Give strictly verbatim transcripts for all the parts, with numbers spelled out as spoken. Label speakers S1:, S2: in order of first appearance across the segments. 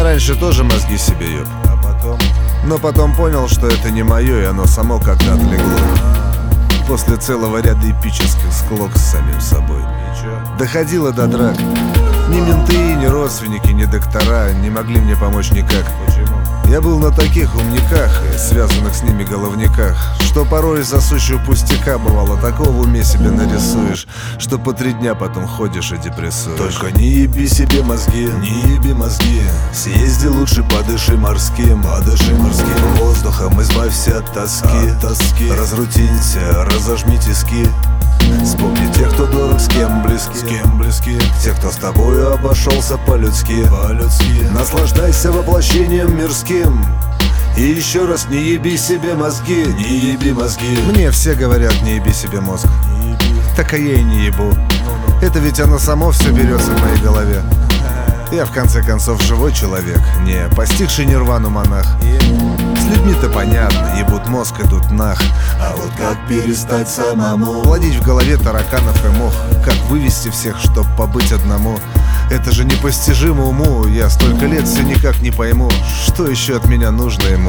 S1: раньше тоже мозги себе еб, а потом... Но потом понял, что это не мое, и оно само как-то отлегло. После целого ряда эпических склок с самим собой. Доходило до драк. Ни менты, ни родственники, ни доктора не могли мне помочь никак. Почему? Я был на таких умниках и связанных с ними головниках, что порой из-за сущего пустяка бывало такого в уме себе нарисуешь, что по три дня потом ходишь и депрессуешь.
S2: Только не еби себе мозги, не еби мозги. Съезди лучше подыши морским, подыши морским воздухом, избавься от тоски, от тоски. Разрутинься, разожми тиски. Вспомни тех, кто дорог, с кем близки, с кем близки. Тех, кто с тобою обошелся по-людски, по-людски. Наслаждайся воплощением мирским. И еще раз не еби себе мозги, не еби мозги.
S1: Мне все говорят, не еби себе мозг.
S2: Не еби.
S1: Так и я и не ебу. Это ведь оно само все берется в моей голове. Я в конце концов живой человек, не постигший нирвану монах. С людьми-то понятно, ебут мозг, идут нах.
S2: А вот как перестать самому
S1: плодить в голове тараканов и мох? Как вывести всех, чтоб побыть одному? Это же непостижимо уму. Я столько лет все никак не пойму, что еще от меня нужно ему.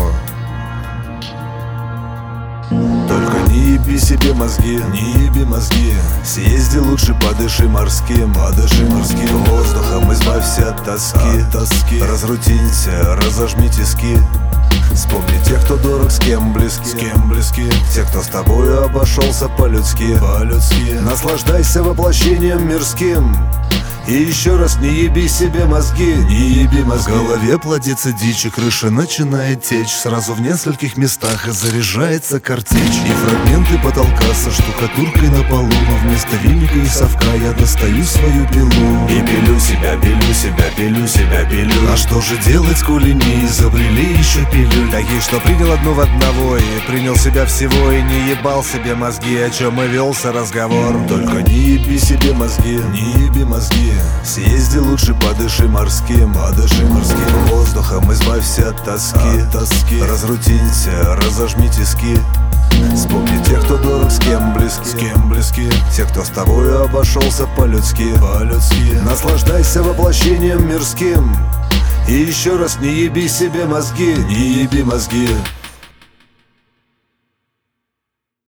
S2: Только не еби себе мозги, не еби мозги. Съезди лучше подыши морским, подыши морским воздухом, избавься от тоски, от тоски. Разрутинься, разожми тиски. Вспомни тех, кто дорог, с кем близки, с кем близки. Тех, кто с тобою обошелся по-людски, по-людски. Наслаждайся воплощением мирским. И еще раз не еби себе мозги, не еби мозги.
S1: В голове плодится дичь, и крыша начинает течь сразу в нескольких местах, и заряжается картечь.
S2: И фрагменты потолка со штукатуркой на полу. Но вместо веника и совка я достаю свою пилу. И пилю себя, пилю себя, пилю себя, пилю.
S1: А что же делать, коли не изобрели еще пилюль? Таких, что принял одну в одного, и принял себя всего, и не ебал себе мозги, о чем и велся разговор.
S2: Только не еби себе мозги, не еби мозги. Съезди лучше подыши морским, подыши морским воздухом, избавься от тоски, от тоски. Разрутинься, разожми тиски. Вспомни тех, кто дорог, с кем близки, с кем близки. Тех, кто с тобою обошелся по-людски, по-людски. Наслаждайся воплощением мирским. И еще раз не еби себе мозги, не еби мозги.